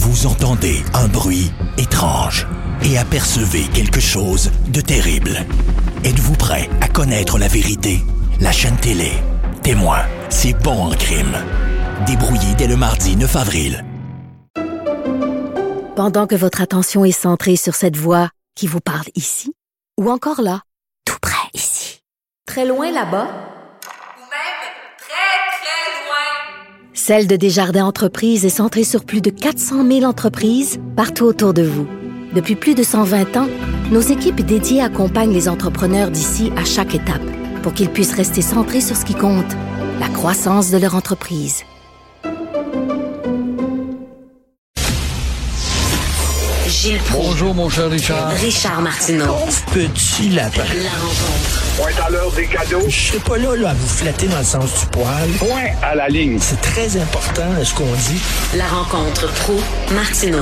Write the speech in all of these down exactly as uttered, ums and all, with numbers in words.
Vous entendez un bruit étrange et apercevez quelque chose de terrible. Êtes-vous prêt à connaître la vérité? La chaîne télé Témoin, c'est bon en crime. Débrouillé dès le mardi neuf avril. Pendant que votre attention est centrée sur cette voix qui vous parle ici, ou encore là, tout près ici, très loin là-bas, ou même très, très loin. Celle de Desjardins Entreprises est centrée sur plus de quatre cent mille entreprises partout autour de vous. Depuis plus de cent vingt ans, nos équipes dédiées accompagnent les entrepreneurs d'ici à chaque étape pour qu'ils puissent rester centrés sur ce qui compte, la croissance de leur entreprise. Gilles Proulx. Bonjour, mon cher Richard. Richard Martineau. Petit lapin. La rencontre. Point à l'heure des cadeaux. Je serai pas là, là à vous flatter dans le sens du poil. Point à la ligne. C'est très important, ce qu'on dit. La rencontre Proulx-Martineau.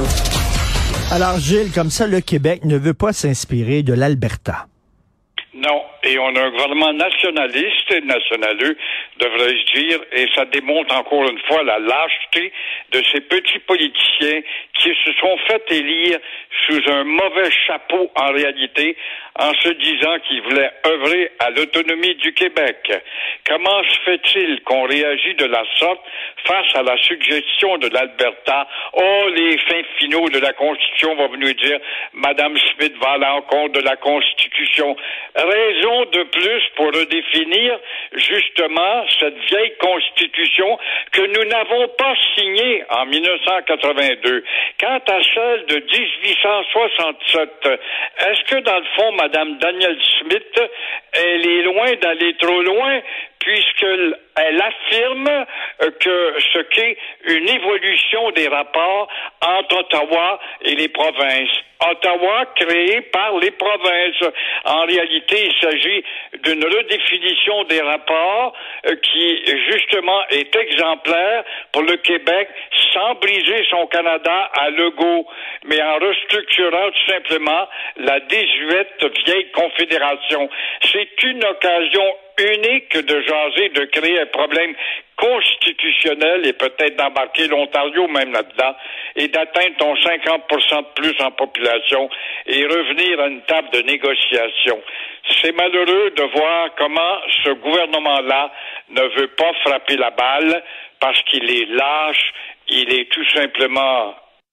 Alors, Gilles, comme ça, le Québec ne veut pas s'inspirer de l'Alberta. Non, et on a un gouvernement nationaliste et nationaleux, devrais-je dire, et ça démontre encore une fois la lâcheté de ces petits politiciens qui se sont fait élire sous un mauvais chapeau en réalité, en se disant qu'ils voulaient œuvrer à l'autonomie du Québec. Comment se fait-il qu'on réagit de la sorte face à la suggestion de l'Alberta? Oh, les fins finaux de la Constitution vont nous dire Madame Smith va à l'encontre de la Constitution. Raison de plus pour redéfinir justement cette vieille Constitution que nous n'avons pas signée en dix-neuf cent quatre-vingt-deux. Quant à celle de dix-huit cent soixante-sept, est-ce que dans le fond, Madame Danielle Smith, elle est loin d'aller trop loin, puisqu'elle affirme que ce qu'est une évolution des rapports entre Ottawa et les provinces. Ottawa créé par les provinces. En réalité, il s'agit d'une redéfinition des rapports qui, justement, est exemplaire pour le Québec sans briser son Canada à Legault, mais en restructurant tout simplement la désuète vieille confédération. C'est une occasion unique de jaser, de créer un problème constitutionnel et peut-être d'embarquer l'Ontario même là-dedans et d'atteindre ton cinquante pour cent de plus en population et revenir à une table de négociation. C'est malheureux de voir comment ce gouvernement-là ne veut pas frapper la balle parce qu'il est lâche, il est tout simplement...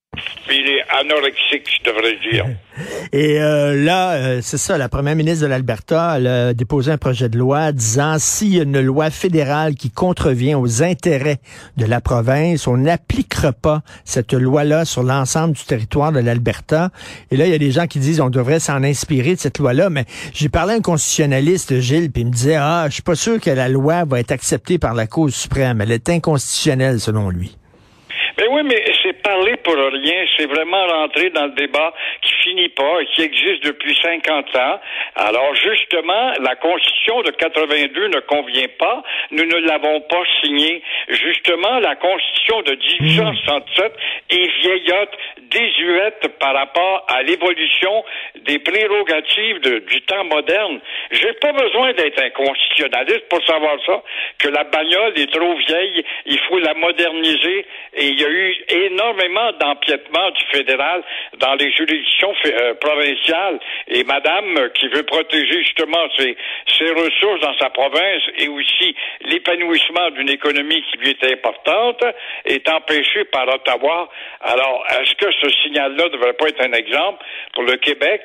Il est anorexique, je devrais dire. Et euh, là, euh, c'est ça, la première ministre de l'Alberta elle a déposé un projet de loi disant s'il y a une loi fédérale qui contrevient aux intérêts de la province, on n'appliquera pas cette loi-là sur l'ensemble du territoire de l'Alberta. Et là, il y a des gens qui disent on devrait s'en inspirer de cette loi-là, mais j'ai parlé à un constitutionnaliste, Gilles, puis il me disait ah, je suis pas sûr que la loi va être acceptée par la Cour suprême. Elle est inconstitutionnelle, selon lui. Mais oui, mais c'est parler pour rien. C'est vraiment rentrer dans le débat qui finit pas et qui existe depuis cinquante ans. Alors, justement, la Constitution de quatre-vingt-deux ne convient pas. Nous ne l'avons pas signée. Justement, la Constitution de dix-huit cent soixante-sept est vieillotte, désuète par rapport à l'évolution des prérogatives de, du temps moderne. J'ai pas besoin d'être un constitutionnaliste pour savoir ça, que la bagnole est trop vieille, il faut la moderniser et il y a eu énormément d'empiètements du fédéral dans les juridictions euh, provinciales. Et madame, euh, qui veut protéger justement ses, ses ressources dans sa province et aussi l'épanouissement d'une économie qui lui est importante, est empêchée par Ottawa. Alors, est-ce que ce signal-là ne devrait pas être un exemple pour le Québec?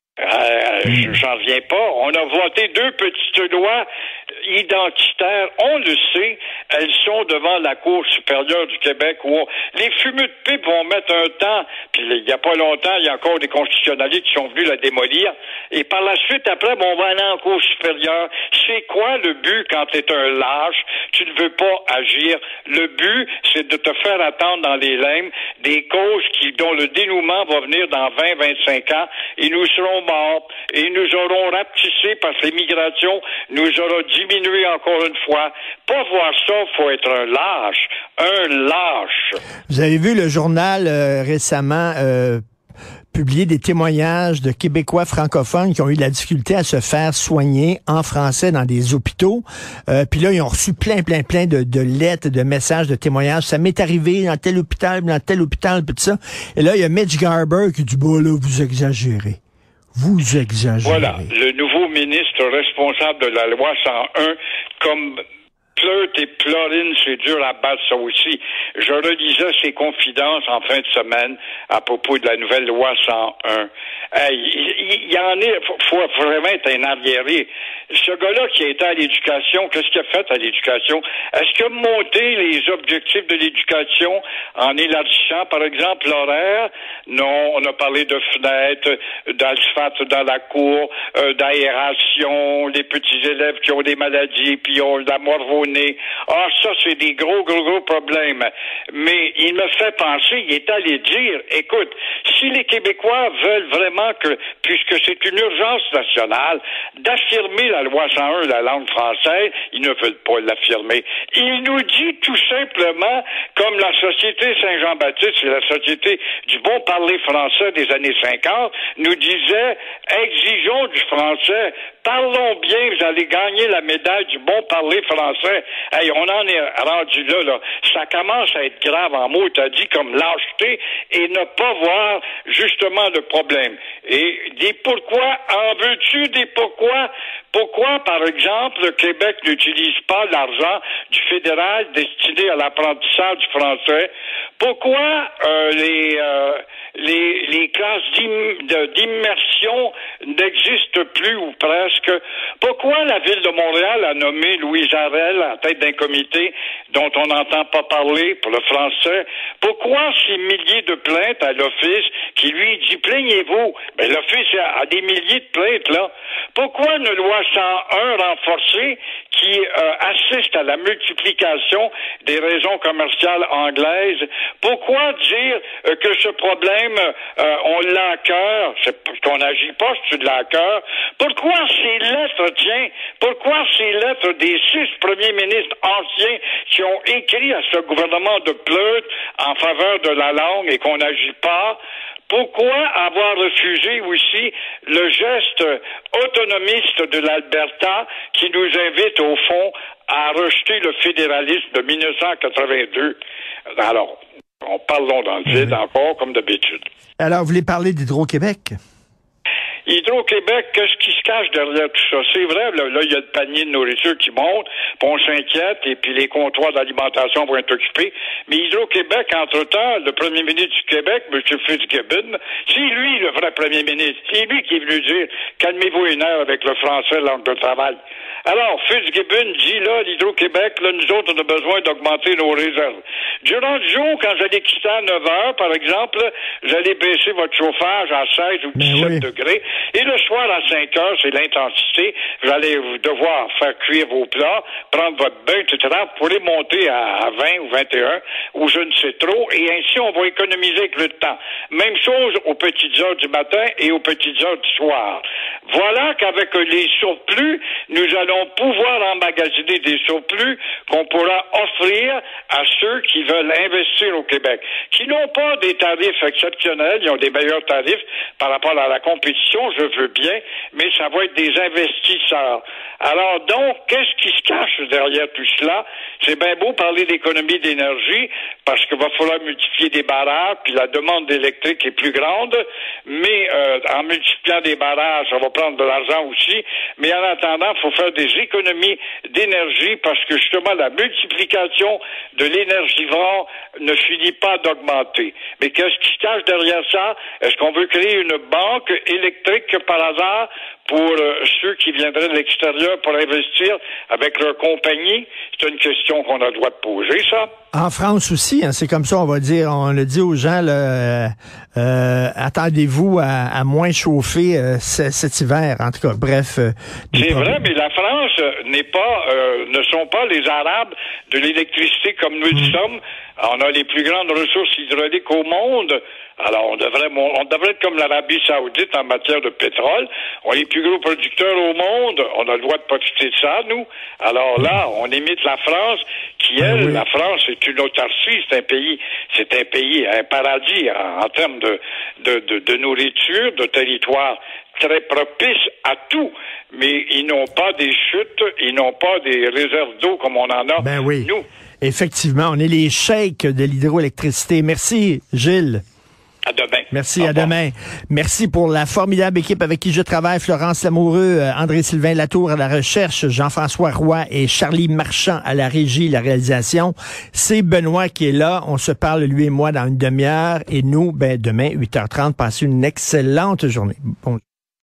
Euh, j'en reviens pas. On a voté deux petites lois identitaires. On le sait, elles sont devant la Cour supérieure du Québec où on... les fumeux de pipe vont mettre un temps. Puis il y a pas longtemps, il y a encore des constitutionnalistes qui sont venus la démolir. Et par la suite, après, bon, on va aller en Cour supérieure. C'est quoi le but quand tu es un lâche? Tu ne veux pas agir. Le but, c'est de te faire attendre dans les limbes des causes qui, dont le dénouement va venir dans vingt à vingt-cinq ans et nous serons morts et nous aurons rapetissé parce que l'immigration nous aura diminué encore une fois. Pas voir ça, faut être un lâche. Un lâche. Vous avez vu le journal euh, récemment euh, publié des témoignages de Québécois francophones qui ont eu de la difficulté à se faire soigner en français dans des hôpitaux. Euh, puis là, ils ont reçu plein, plein, plein de, de lettres, de messages, de témoignages. Ça m'est arrivé dans tel hôpital, dans tel hôpital, puis tout ça. Et là, il y a Mitch Garber qui dit, bon, là, vous exagérez. Vous exagérez. Voilà, le nouveau ministre responsable de la loi cent un, comme Pleut et Plorine, c'est dur à battre ça aussi. Je relisais ses confidences en fin de semaine à propos de la nouvelle loi cent un. Hey, il, il y en est, faut, faut vraiment être un arriéré. Ce gars-là qui a été à l'éducation, qu'est-ce qu'il a fait à l'éducation? Est-ce qu'il a monté les objectifs de l'éducation en élargissant, par exemple, l'horaire? Non, on a parlé de fenêtres, d'asphalte dans la cour, euh, d'aération, les petits élèves qui ont des maladies, puis ils ont de la morve-au-nez. Ah, ça, c'est des gros, gros, gros problèmes. Mais il me fait penser, il est allé dire, écoute, si les Québécois veulent vraiment que, puisque c'est une urgence nationale, d'affirmer la loi cent un, la langue française, ils ne veulent pas l'affirmer. Il nous dit tout simplement, comme la Société Saint-Jean-Baptiste, c'est la Société du bon parler français des années cinquante, nous disait, exigeons du français, parlons bien, vous allez gagner la médaille du bon parler français. Hey, on en est rendu là, là. Ça commence à être grave en mots, t'as dit, comme lâcheté, et ne pas voir justement le problème. Et des pourquoi, en veux-tu des pourquoi? Pourquoi, par exemple, le Québec n'utilise pas l'argent du fédéral destiné à l'apprentissage du français? Pourquoi euh, les, euh, les les classes d'im, de, d'immersion n'existent plus ou presque? Pourquoi la Ville de Montréal a nommé Louis Jarel à tête d'un comité dont on n'entend pas parler pour le français? Pourquoi ces milliers de plaintes à l'Office qui lui dit « plaignez-vous ». Ben, l'Office a, a des milliers de plaintes, là. Pourquoi une loi cent un renforcée qui euh, assiste à la multiplication des raisons commerciales anglaises? Pourquoi dire euh, que ce problème, euh, on l'a à cœur, c'est parce qu'on n'agit pas, c'est de la cœur? Pourquoi ces lettres, tiens, pourquoi ces lettres des six premiers ministres anciens qui ont écrit à ce gouvernement de Pleut en faveur de la langue et qu'on n'agit pas? Pourquoi avoir refusé aussi le geste autonomiste de l'Alberta qui nous invite au fond à rejeter le fédéralisme de mille neuf cent quatre-vingt-deux? Alors, on parlons dans le vide encore, comme d'habitude. Alors, vous voulez parler d'Hydro-Québec? Hydro-Québec, qu'est-ce qui se cache derrière tout ça? C'est vrai, là, là, il y a le panier de nourriture qui monte, puis on s'inquiète, et puis les comptoirs d'alimentation vont être occupés. Mais Hydro-Québec, entre-temps, le premier ministre du Québec, M. Fitzgibbon, c'est lui le vrai premier ministre. C'est lui qui est venu dire « calmez-vous une heure avec le français, langue de travail ». Alors, Fitzgibbon dit, là, l'Hydro-Québec, là, nous autres, on a besoin d'augmenter nos réserves. Durant le jour, quand j'allais quitter à neuf heures, par exemple, j'allais baisser votre chauffage à seize ou dix-sept oui. degrés. Et le soir, à cinq heures, c'est l'intensité. Vous allez devoir faire cuire vos plats, prendre votre bain, et cetera. Vous pourrez monter à vingt ou vingt et un, ou je ne sais trop. Et ainsi, on va économiser avec le temps. Même chose aux petites heures du matin et aux petites heures du soir. Voilà qu'avec les surplus, nous allons pouvoir emmagasiner des surplus qu'on pourra offrir à ceux qui veulent investir au Québec, qui n'ont pas des tarifs exceptionnels, ils ont des meilleurs tarifs par rapport à la compétition, je veux bien, mais ça va être des investisseurs. Alors donc, qu'est-ce qui se cache derrière tout cela? C'est bien beau parler d'économie d'énergie, parce qu'il va falloir multiplier des barrages, puis la demande d'électrique est plus grande, mais euh, en multipliant des barrages, ça va prendre de l'argent aussi, mais en attendant, il faut faire des économies d'énergie, parce que justement, la multiplication de l'énergivore ne finit pas d'augmenter. Mais qu'est-ce qui se cache derrière ça? Est-ce qu'on veut créer une banque électrique par hasard pour euh, ceux qui viendraient de l'extérieur pour investir avec leur compagnie? C'est une question qu'on a le droit de poser, ça. En France aussi, hein, c'est comme ça, on va dire, on le dit aux gens, là, euh, attendez-vous à, à moins chauffer euh, c- cet hiver, en tout cas, bref. Euh, c'est problèmes. Vrai, mais la France euh, n'est pas, euh, ne sont pas les Arabes de l'électricité comme nous le mmh. sommes. On a les plus grandes ressources hydrauliques au monde. Alors, on devrait, on devrait être comme l'Arabie Saoudite en matière de pétrole. On est les plus gros producteurs au monde. On a le droit de profiter de ça, nous. Alors là, on imite la France, qui, elle, oui. la France, c'est une autarcie. C'est un pays, c'est un pays, un paradis en, en termes de, de, de, de nourriture, de territoire très propice à tout. Mais ils n'ont pas des chutes, ils n'ont pas des réserves d'eau comme on en a, ben oui. nous. Effectivement, on est les cheiks de l'hydroélectricité. Merci, Gilles. À demain. Merci, à demain. Merci pour la formidable équipe avec qui je travaille. Florence Lamoureux, André-Sylvain Latour à la recherche, Jean-François Roy et Charlie Marchand à la régie, la réalisation. C'est Benoît qui est là. On se parle, lui et moi, dans une demi-heure. Et nous, ben, demain, huit heures trente, passez une excellente journée. Bon.